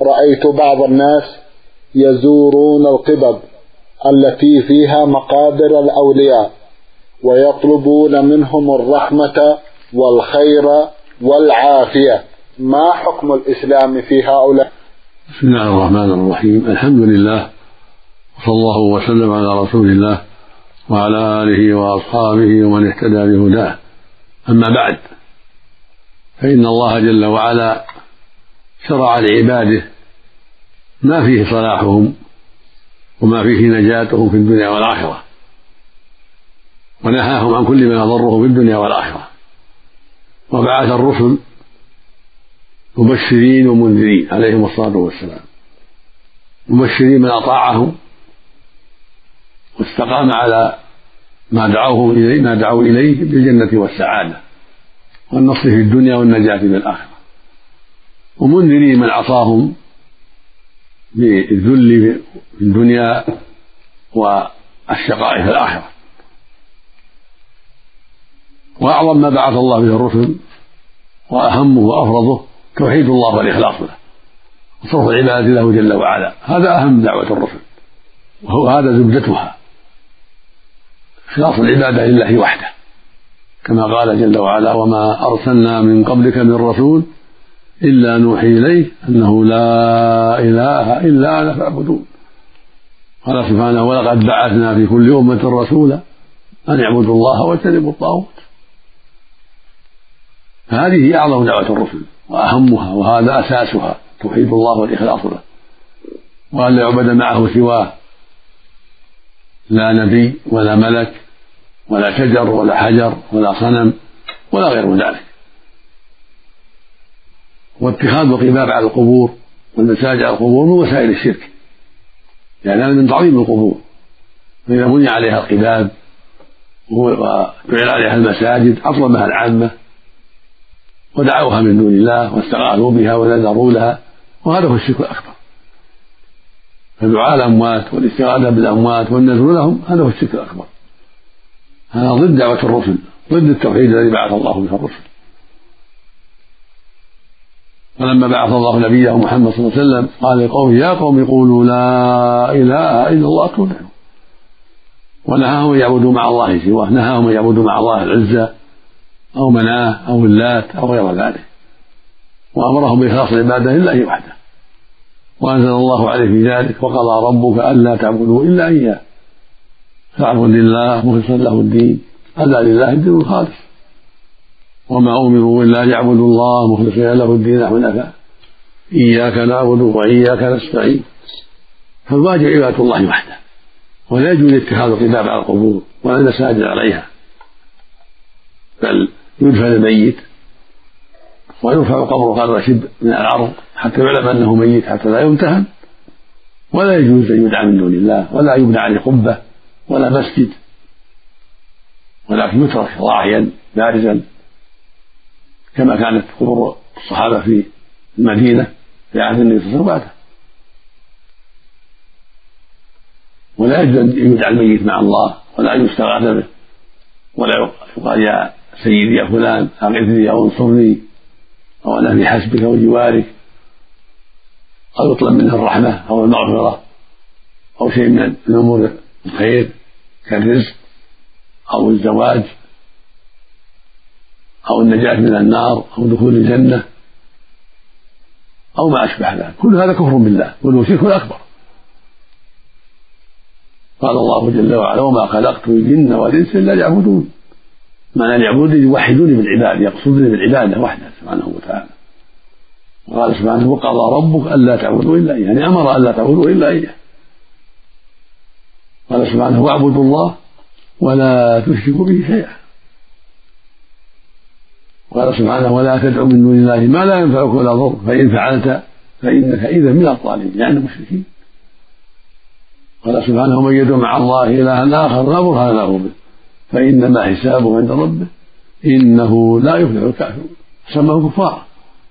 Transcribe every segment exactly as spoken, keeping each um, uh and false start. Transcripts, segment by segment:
رأيت بعض الناس يزورون القبب التي فيها مقابر الأولياء ويطلبون منهم الرحمة والخير والعافية، ما حكم الإسلام في هؤلاء؟ بسم الله الرحمن الرحيم. الحمد لله، وصلى الله وسلم على رسول الله وعلى آله وأصحابه ومن اهتدى بهداه. أما بعد، فإن الله جل وعلا شرع لعباده ما فيه صلاحهم وما فيه نجاتهم في الدنيا والآخرة، ونهاهم عن كل ما يضرهم في الدنيا والآخرة، وبعث الرسل مبشرين ومنذرين عليهم الصلاة والسلام. مبشرين من أطاعهم واستقام على ما دعوه إليه ما دعوا إليه بالجنة والسعادة والنصر في الدنيا والنجاة في الآخرة، ومنذرين من عصاهم بالذل في الدنيا والشقاء في الآخرة. وأعظم ما بعث الله به الرسل وأهمه وأفرضه توحيد الله والإخلاص له وصرف العبادة له جل وعلا. هذا أهم دعوة الرسل، وهو هذا زبدتها، إخلاص العبادة لله وحده، كما قال جل وعلا: وما أرسلنا من قبلك من رسول إلا نوحي إليه أنه لا إله إلا أنا فاعبدون. قال سبحانه: ولقد بعثنا في كل أمة رسولا أن اعبدوا الله واجتنبوا الطاغوت. فهذه أعظم دعوة الرسل وأهمها، وهذا أساسها توحيد الله والإخلاص له، وأن لا يعبد معه سواه، لا نبي ولا ملك ولا شجر ولا حجر ولا صنم ولا غير ذلك. واتخاذ القباب على القبور والمساجد على القبور من وسائل الشرك، يعني هذا من تعظيم القبور. فإذا بني عليها القباب وجعل عليها المساجد أظلمها العامة ودعوها من دون الله واستغاثوا بها ونذروا لها، وهذا هو الشرك الأكبر. فدعاء الأموات والاستغاثة بالأموات والنذر لهم هذا هو الشرك الأكبر. هذا ضد دعوة الرسل، ضد التوحيد الذي بعث الله به الرسل. فلما بعث الله نبيه محمد صلى الله عليه وسلم قال لقومه: يا قوم قولوا لا إله إلا الله تفلحوا. ونهاهم أن يعبدوا مع الله سواه، نهاهم أن يعبدوا مع الله العزى أو مناه أو اللات أو غير ذلك، وأمرهم بإخلاص العبادة لله وحده. وأنزل الله عليه في ذلك: وقضى ربك ألا تعبدوا إلا إياه فاعبد لله مخلصا له الدين ألا لله الدين الخالص. وما أمروا إلا ليعبدوا الله مخلصين له الدين حنفاء إياك نعبد وإياك نستعين. فالواجب عبادة الله وحده، ولا يجوز اتخاذ القباب على القبور ولا المساجد عليها، بل يدفن الميت ويرفع قبره قدر شبر من العرض حتى يعلم أنه ميت حتى لا يمتهن. ولا يجوز أن يدعى من دون الله، ولا يبنى عليه قبة ولا مسجد، ولكن يترك ضاحيا بارزا كما كانت قبور الصحابة في المدينة في عهد النبي صلى الله عليه وسلم. ولا يجوز أن يدعى الميت مع الله ولا يستغاث به، ولا يقال: يا سيدي يا فلان أغثني أو انصرني أو أنا في حسبك وجوارك، أو يطلب منه الرحمة أو المغفرة أو شيء من أمور الخير كالرزق أو الزواج أو النجاة من النار أو دخول الجنة أو ما أشبه ذلك. كل هذا كفر بالله وله شرك أكبر. قال الله جل وعلا: وما خلقت الجن والإنس إلا ليعبدون. معنى ليعبدون يوحدوني بالعبادة، يقصدني بالعبادة وحده سبحانه وتعالى. وقال سبحانه: وقضى ربك ألا تعبدوا إلا إياه، يعني أمر ألا تعبدوا إلا إياه. قال سبحانه: واعبدوا الله ولا تشركوا به شيئا. وقال سبحانه: ولا تدعوا من دون الله ما لا ينفعك ولا يضرك فإن فعلت فإنك إذا من الظالمين، يعني المشركين. قال سبحانه: من يدعو مع الله إلها آخر لا برهان له به فإنما حسابه عند ربه إنه لا يفلح الكافرون. سماه كفارا.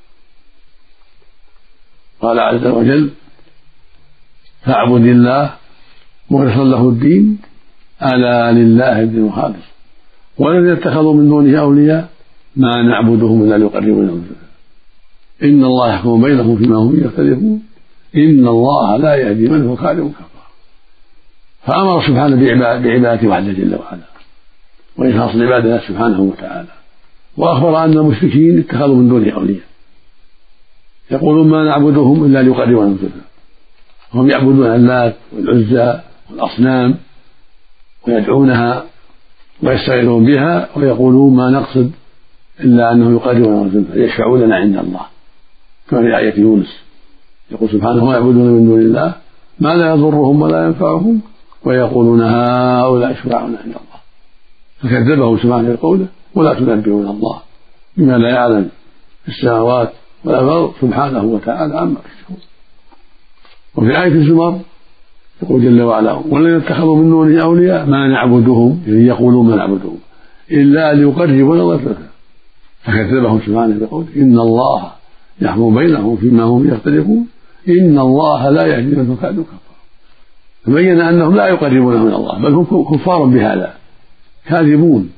قال عز وجل: فاعبد الله مخلصا له الدين ألا لله الدين الخالص والذين اتخذوا من دونه أولياء ما نعبدهم إلا ليقربونا إلى إن الله يحكم بينهم فيما هم يختلفون إن الله لا يهدي من هو كاذب كفار. فأمر سبحانه بعبادته وحده جل وعلا وإخلاص العبادة سبحانه وتعالى، وأخبر أن المشركين اتخذوا من دونه أولياء يقولون ما نعبدهم إلا ليقربونا زلفى، هم يعبدون اللات والعزى والأصنام ويدعونها ويستغيثون بها ويقولون ما نقصد إلا أنه يقربنا زلفى يشفعوا لنا عند الله، كما في آية يونس يقول سبحانه ويعبدون من دون الله ما لا يضرهم ولا ينفعهم ويقولون هؤلاء شفعاؤنا عند الله، فكذبه سبحانه بقوله ولا تنبئون الله بما لا يعلم في السماوات ولا الأرض سبحانه وتعالى عما يشركون. وفي آية الزمر يقول جل وعلا والذين اتخذوا من دونه أولياء ما نعبدهم، يعني يقولون ما نعبدهم إلا ليقربونا الله زلفى، فكذبهم سبحانه بقوله إن الله يحكم بينهم فيما هم يختلفون إن الله لا يهدي من هو كاذب كفار. فبين أنهم لا يقربونه من الله بل هم كفار بهذا كاذبون،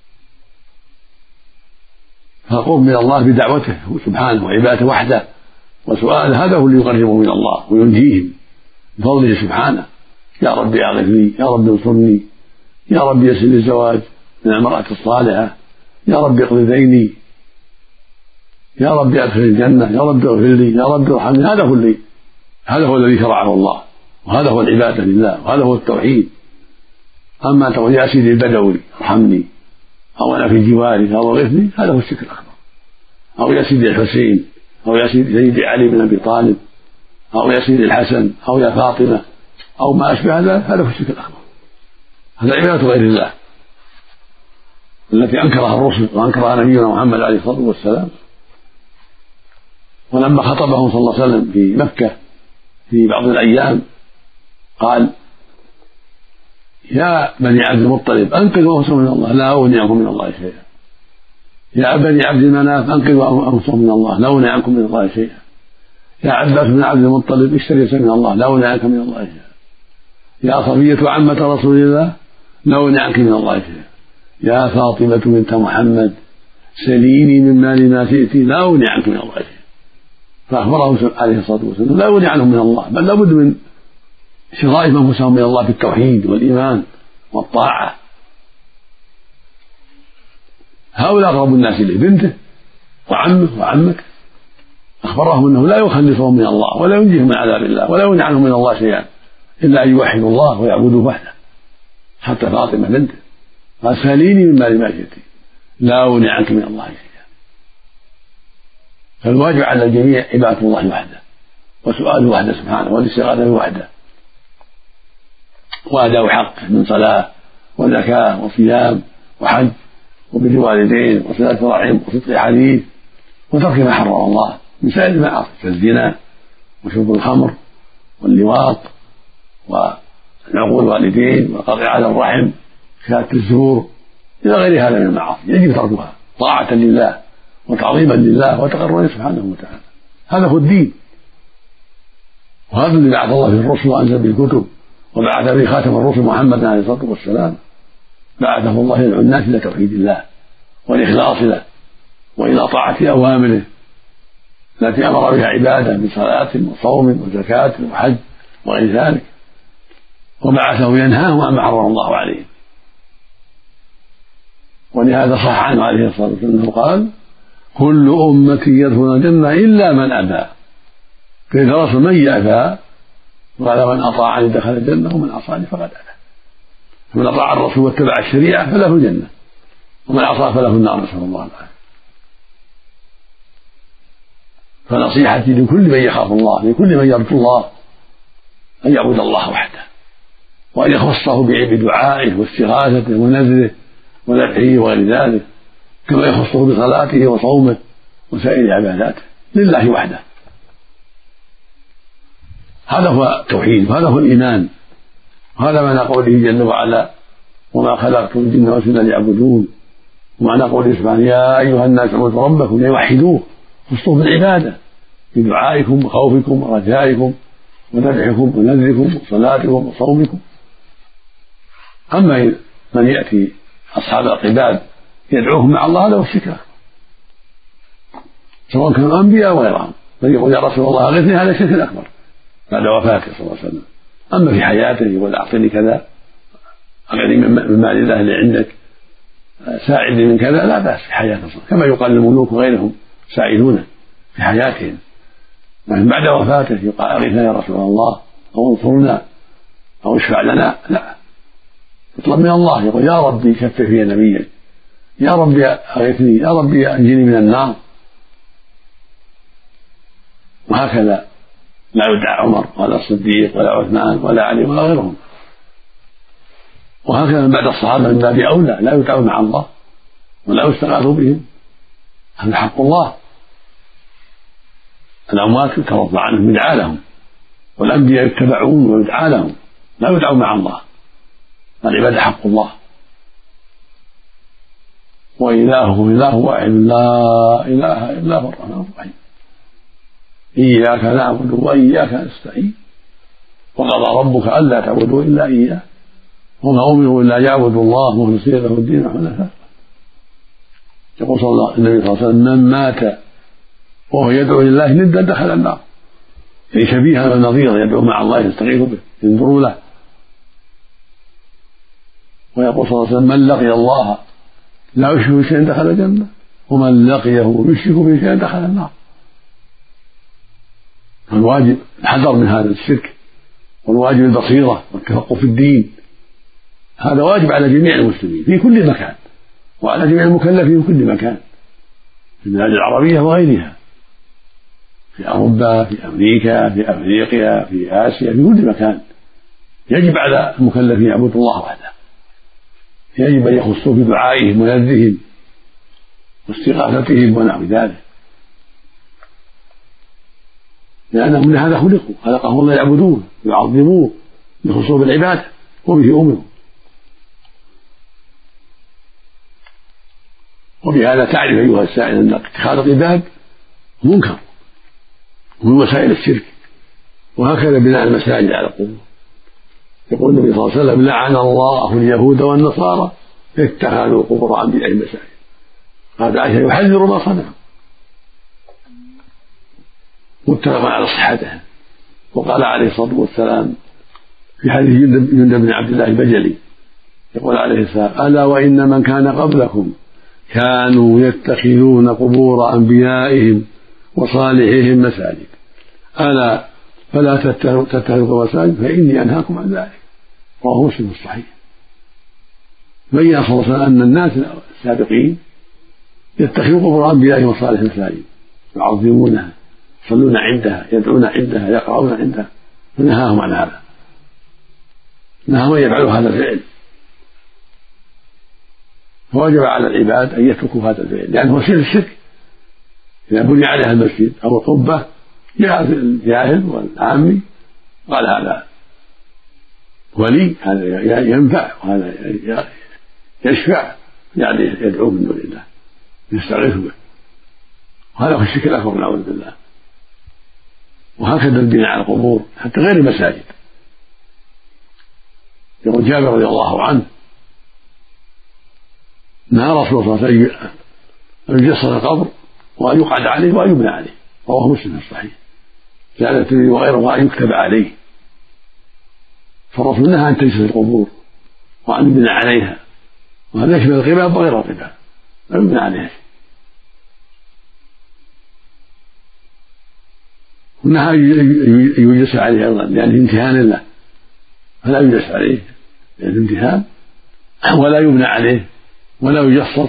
فالقرب من الله بدعوته سبحانه وعبادته وحده وسؤال هذا هو اللي يقربهم من الله وينجيهم بفضله سبحانه. يا رب أغثني، يا رب انصرني، يا رب يسر لي الزواج من المرأة الصالحة، يا رب اقض ديني، يا رب ادخل الجنة، يا رب اغفر لي، يا رب ارحمني. هذا هو الذي هذا هو الذي شرعه الله، وهذا هو العبادة لله، وهذا هو التوحيد. أما تقول يا سيدي البدوي ارحمني أو أنا في جواري أو اغثني هذا هو الشرك الأكبر، أو يا سيدي الحسين أو يا سيدي علي بن أبي طالب أو يا سيدي الحسن أو يا فاطمة أو ما أشبه ذلك هذا هو الشرك الأكبر. هذا عبادة غير الله التي أنكرها الرسل وأنكرها نبينا محمد عليه الصلاة والسلام. ولما خطبهم صلى الله عليه وسلم في مكة في بعض الأيام قال يا بني عبد المطلب أنقذوا أنفسكم من الله لا أغني عنكم من الله شيئا، يا بني عبد المناف أنقذوا أنفسكم من الله لا أغني عنكم من الله شيئا، يا عباس بن عبد المطلب اشتري من الله لا أغني عنكم من الله شيئا، يا صفية عمة رسول الله لا أغني عنك من الله شيئا، يا فاطمة بنت محمد سليني من مال ما شئت لا أغني عنك من الله شيئا. فأخبرهم عليه الصلاة والسلام لا يغني عنهم من الله بل لابد من شراء أنفسهم من الله بالتوحيد والإيمان والطاعة. هؤلاء أقرب الناس إليه بنته وعمه وعمك، أخبرهم أنه لا يخلصهم من الله ولا ينجيهم من عذاب الله ولا يغني عنهم من الله شيئا إلا أن يوحدوا الله ويعبدوه وحده. حتى فاطمة بنته قال ساليني من مال ما شئت لا أغني عنك من الله شيئا. فالواجب على الجميع عبادة الله وحده وسؤاله وحده سبحانه والاستغاثة وحده وأداء حق من صلاة وزكاة وصيام وحج وبر الوالدين وصلة رحم وصدق حديث وترك ما حرم الله من سائر المعاصي كالزنا وشرب الخمر واللواط وعقوق الوالدين وقطيعة الرحم شهادة الزور إلى غير هذا من المعاصي يجب تركها طاعة لله وتعظيما لله وتقربا سبحانه وتعالى. هذا هو الدين، وهذا اللي بعث الله في الرسل وأنزل بالكتب وبعث به خاتم الرسل محمد عليه الصلاة والسلام، بعثه الله يدعو الناس إلى توحيد الله والإخلاص له وإلى طاعة أوامره التي أمر بها عباده من صلاة وصوم وزكاة وحج وغير ذلك، وبعثه ينهاهم عما حرم الله عليهم. ولهذا صح عنه عليه الصلاة والسلام أنه قال كل أمتي يدخلون الجنة إلا من أبى، فإذا رسل من يأبى قال من أطاعني دخل الجنة ومن عصاني فقد أبى. فمن أطاع الرسول واتبع الشريعة فله الجنة ومن عصى فله النار نسأل الله العافية. فنصيحتي لكل من يخاف الله لكل من يرجو الله أن يعبد الله وحده وأن يخصه بدعائه واستغاثته ونذره وذبحه وغير ذلك كما يخصه بصلاته وصومه وسائر عباداته لله وحده. هذا هو التوحيد وهذا هو الإيمان، وهذا معنى قوله جل وعلا وما خلقت الجن والإنس إلا ليعبدون، ومعنى قوله سبحانه يا أيها الناس اعبدوا ربكم ليوحدوه خصوصا بالعبادة بدعائكم وخوفكم ورجائكم وذبحكم ونذركم وصلاتكم وصومكم. أما من يأتي أصحاب العباد يدعوهم مع الله هذا هو الشرك سواء كانوا أنبياء أو غيرهم، من يقول يا رسول الله أغثني هذا الشرك الأكبر بعد وفاته صلى الله عليه وسلم. أما في حياته يقول أعطني كذا، أعطني من مال الله اللي عندك، ساعدني من كذا، لا بأس في حياته كما يقال للملوك وغيرهم ساعدونه في حياتهم. لكن بعد وفاته يقال أغثنا يا رسول الله أو انصرنا أو اشفع لنا، لا، يطلب من الله، يقول يا ربي شفع في نبيك، يا ربي أغثني، يا ربي أنجني من النار. وهكذا لا يدعى عمر ولا الصديق ولا عثمان ولا علي ولا غيرهم. وهكذا من بعد الصحابة من باب أولى لا يدعوا مع الله ولا يستغاث بهم، هذا حق الله. الأموات يترضى عنهم يدعى لهم، والأنبياء يتبعون ويدعى لهم، لا يدعوا مع الله. العبادة حق الله، وإلهكم إله واحد لا إله إلا هو الرحمن الرحيم. إياك نعبد وإياك نستعين، وقضى ربك ألا تعبدوا إلا إياه وما أمروا إلا يعبدوا الله مخلصين له الدين حنفاء. يقول صلى الله النبي صلى الله عليه وسلم من مات وهو يدعو لله ندا دخل النار، أي شبيها ونظيرا يدعو مع الله يستغيث به ينظروا له. ويقول صلى الله عليه وسلم من لقي الله لا يشرك شيئا دخل الجنة، ومن لقيه يشرك به شيئا دخل النار. فالواجب الحذر من هذا الشرك، والواجب البصيرة والتفقه في الدين، هذا واجب على جميع المسلمين في كل مكان، وعلى جميع المكلفين في كل مكان، في البلاد العربية وغيرها، في أوروبا، في أمريكا، في أفريقيا، في آسيا، في كل مكان. يجب على المكلفين يعبدوا الله وحده، يجب أن يخصوا بدعائهم ونذرهم واستغاثتهم ونحو ذلك، لأنهم من هذا خلقوا، خلقهم الله يعبدوه ويعظموه يخصوا بالعبادة وبه أمرهم. وبهذا تعرف أيها السائل أن اتخاذ العباد منكر ومن وسائل الشرك، وهكذا بناء المساجد على القبور. يقول النبي صلى الله عليه وسلم لعن الله اليهود والنصارى اتخذوا قبور أنبيائهم مساجد. هذا عائشة يحذر ما صنعوا، متفق على صحته. وقال عليه الصلاة والسلام في حديث جندب بن عبد الله البجلي يقول عليه السلام ألا وإن من كان قبلكم كانوا يتخذون قبور أنبيائهم وصالحيهم مساجد، ألا فلا تتخذوا مساجد فإني أنهاكم عن ذلك. رواه مسلم الصحيح. بين صلى الله عليه وسلم أن الناس السابقين يتخذوا قبور أنبيائهم وصالحيهم مساجد، يعظمونها، يصلون عندها، يدعون عندها، يقرؤون عندها، فنهاهم عن هذا، نهاهم أن يفعلوا هذا الفعل. فوجب على العباد أن يتركوا هذا الفعل، لأنه وسيلة الشرك. إذا بني عليها المسجد أو القبة جاء الجاهل والعامي قال هذا ولي، هذا ينفع وهذا يشفع، يعني يدعو من دون الله يستغيث به، وهذا هو الشرك الأكبر نعوذ بالله. وهكذا البناء على القبور حتى غير المساجد. يقول جابر رضي الله عنه نهى رسول الله صلى الله عليه وسلم أن يجسس القبر وأن يقعد عليه وأن يبنى عليه، رواه مسلم الصحيح. زاد الترمذي وغيره أن يكتب عليه. فالرسول نهى أن تجسس القبور وأن يبنى عليها، وهذا يشمل القباب وغير القباب، أن يبنى عليها. ونهى أن يجلس عليه أيضا لأنه امتهان له، فلا يجلس عليه لأنه امتهان، ولا يبنى عليه ولا يجصص،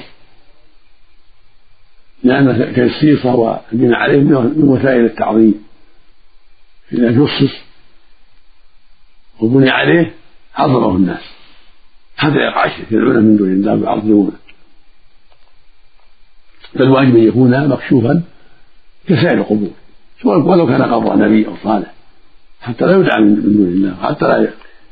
لأن التجسيس والبناء عليه من وسائل التعظيم. إذا جصص وبني عليه عظمه الناس حتى يقع الشرك، يدعون من دون الله ويعظمونه. فالواجب أن يكون مكشوفا كسائر القبور، ولو كان قبر نبي أو صالح، حتى لا يدعى من دون الله، حتى لا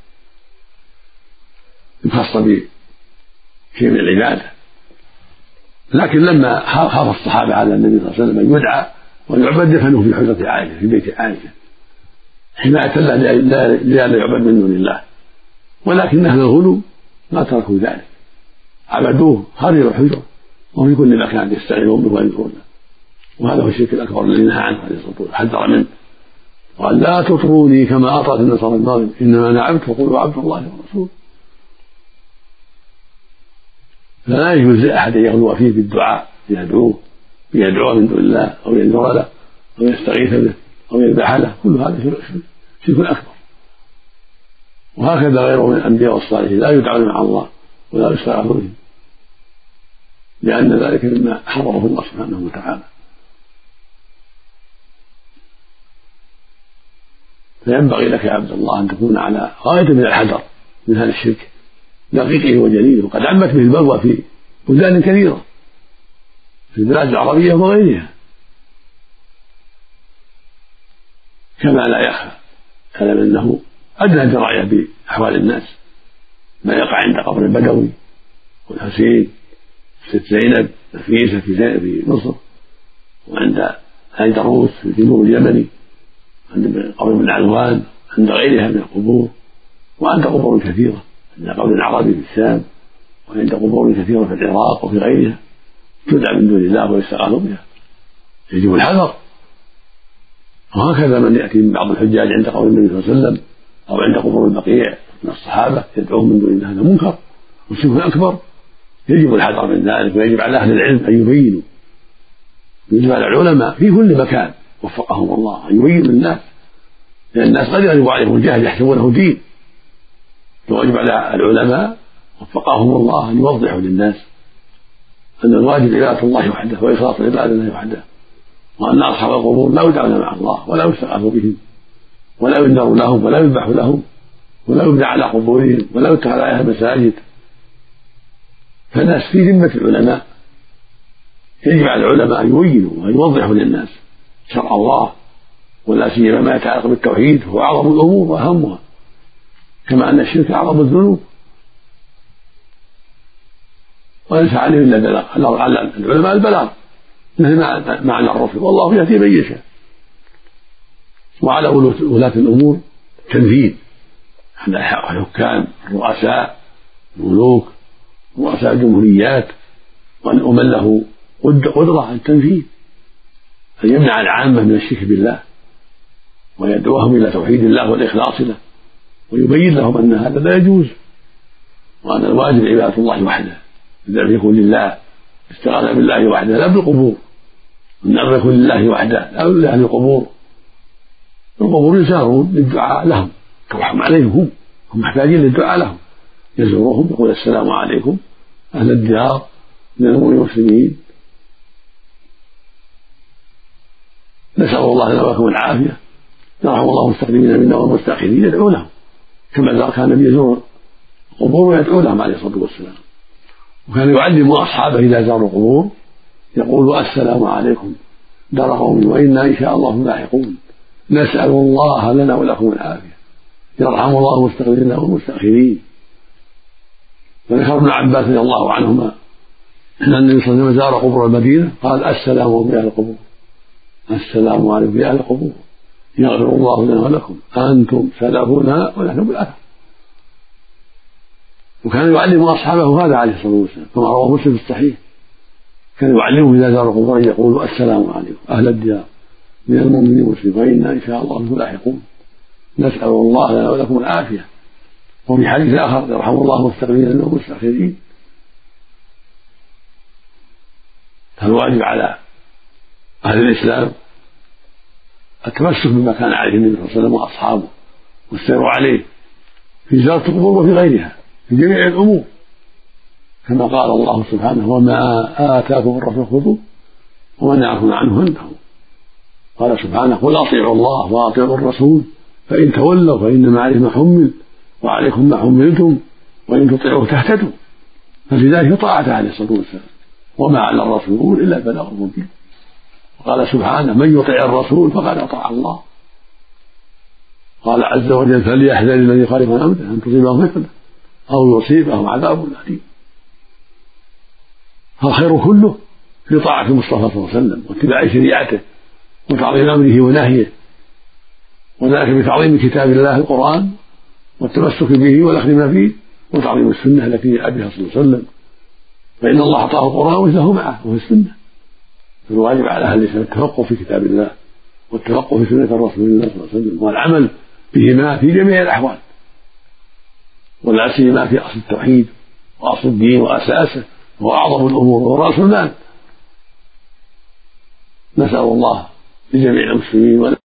يخص به شيء من العبادة. لكن لما خاف الصحابة على النبي صلى الله عليه وسلم أن يدعى ويعبد دفنوه في حجرة عائشة في بيت عائشة حماية له لئلا يعبد من دون الله. ولكن أهل الغلو ما تركوا ذلك، عبدوه خارج الحجرة وفي كل مكان يستعينون به ويذكرونه. وهذا هو الشرك الأكبر الذي نهى عنه عليه الصلاة والسلام، حذر منه. قال لا تطروني كما أطرت النصارى المغرب إنما أنا عبد فقولوا عبد الله ورسوله. فلا يجوز لأحد أن يغلو فيه بالدعاء يدعوه يدعوه من دون الله أو ينذر له أو يستغيث به أو يذبح له، كل هذا شرك أكبر. وهكذا غيره من الأنبياء والصالحين لا يدعون مع الله ولا يستغاث بهم، لأن ذلك مما حرمه الله سبحانه وتعالى. فينبغي لك يا عبد الله أن تكون على غاية من الحذر من هذا الشرك دقيقه وجليله، وقد عمت به البلوى في بلدان كثيرة في البلاد العربية وغيرها، كما لا يخفى كلام أنه أدنى دراية بأحوال الناس ما يقع عند قبر البدوي والحسين ست زينب نفيسة في مصر، وعند أيدروس في الجنوب اليمني، عند قبر ابن علوان، عند غيرها من القبور، وعند قبور كثيرة، عند قبر العربي في الشام، وعند قبور كثيرة في العراق وفي غيرها تدعى من دون الله ويستغاث بها. يجب الحذر. وهكذا من يأتي من بعض الحجاج عند قبر النبي صلى الله عليه وسلم أو عند قبور البقيع من الصحابة يدعوهم من دون الله، هذا منكر وشرك أكبر. يجب الحذر من ذلك، ويجب على أهل العلم أن يبينوا، يجب على العلماء في كل مكان وفقهم الله أن يبينوا للناس، لأن الناس قد يغلب عليهم الجهل يحسبونه دين، ويجب على العلماء وفقهم الله أن يوضحوا للناس أن الواجب عبادة الله وحده وإخلاص عبادة الله وحده، وأن أصحاب القبور لا يدعون مع الله ولا يستغاث بهم ولا ينذر لهم ولا يذبح لهم ولا يبنى على قبورهم ولا يتخذ عليها مساجد. فالناس في ذمة العلماء، يجب على العلماء أن يبينوا وأن يوضحوا للناس شرع الله، ولا سيما ما يتعلق بالتوحيد هو أعظم الأمور وأهمها، كما أن الشرك أعظم الذنوب. وليس عليه إلا البلاغ، على العلماء البلاغ مثل معنى الرسل، والله يهدي من يشاء. وعلى ولاة الأمور التنفيذ، على الحكام الرؤساء الملوك رؤساء الجمهوريات، ومن له قدرة على التنفيذ أن يمنع العامة من الشرك بالله ويدعوهم إلى توحيد الله والإخلاص له، ويبين لهم أن هذا لا يجوز، وأن الواجب عبادة الله وحده، الذبح يكون لله، استغاثة بالله وحده لا بالقبور، النذر يكون لله وحده لا لأهل القبور. القبور يزارون للدعاء لهم، ترحم عليهم، هم هم محتاجين للدعاء لهم، يزورهم يقول السلام عليكم أهل الديار من المسلمين، نسأل الله لنا ولكم العافية، يرحم الله المستقدمين منا والمستأخرين، يدعو لهم كما كان النبي يزور القبور ويدعو لهم عليه الصلاة والسلام. وكان يعلم أصحابه إذا زاروا القبور يقول السلام عليكم دار قوم وإنا إن شاء الله لاحقون، نسأل الله لنا ولكم العافية، يرحم الله المستقدمين والمستأخرين. وذكر ابن عباس رضي الله عنهما أن النبي صلى الله عليه وسلم زار قبور المدينة قال السلام عليكم يا أهل القبور، السلام عليكم يا أهل القبور، يغفر الله لنا ولكم، أنتم سلفنا ونحن بالأثر. وكان يعلم أصحابه هذا عليه الصلاة والسلام كما رواه مسلم في الصحيح، كان يعلمهم إذا زاروا القبور أن يقولوا السلام عليكم أهل الديار من المؤمنين والمسلمين وإنا إن شاء الله لاحقون، نسأل الله لنا ولكم العافية. وفي حديث آخر يرحم الله المستقدمين والمستأخرين. فالواجب على أهل الإسلام التمسك بما كان عليه النبي صلى الله عليه وسلم وأصحابه والسير عليه في زيارة القبور وفي غيرها في جميع الأمور، كما قال الله سبحانه وما آتاكم الرسول خذوه وما نهاكم عنه فانتهوا. قال سبحانه قل أطيعوا الله وأطيعوا الرسول فإن تولوا فإنما عليه ما حمل وعليكم ما حملتم وإن تطيعوه تهتدوا. ففي ذلك طاعة عليه الصلاة والسلام، وما على الرسول إلا البلاغ المبين. وقال سبحانه من يطع الرسول فقد أطاع الله. قال عز وجل فليحذر الذي يخالف عن أمره أن تصيبهم فتنة أو يصيبهم عذاب أليم. فالخير كله في طاعة المصطفى صلى الله عليه وسلم واتباع شريعته وتعظيم أمره ونهيه، وذلك بتعظيم كتاب الله القرآن والتمسك به والأخذ ما فيه، وتعظيم السنة التي جاء بها صلى الله عليه وسلم، فإن الله أعطاه القرآن ومثله معه وهو السنة. فالواجب على أهل الإسلام التفقه في كتاب الله والتفقه في سنة رسول الله صلى الله عليه وسلم والعمل بهما في جميع الأحوال، ولا سيما في أصل التوحيد وأصل الدين وأساسه وهو أعظم الأمور وهو رأس المال. نسأل الله لجميع المسلمين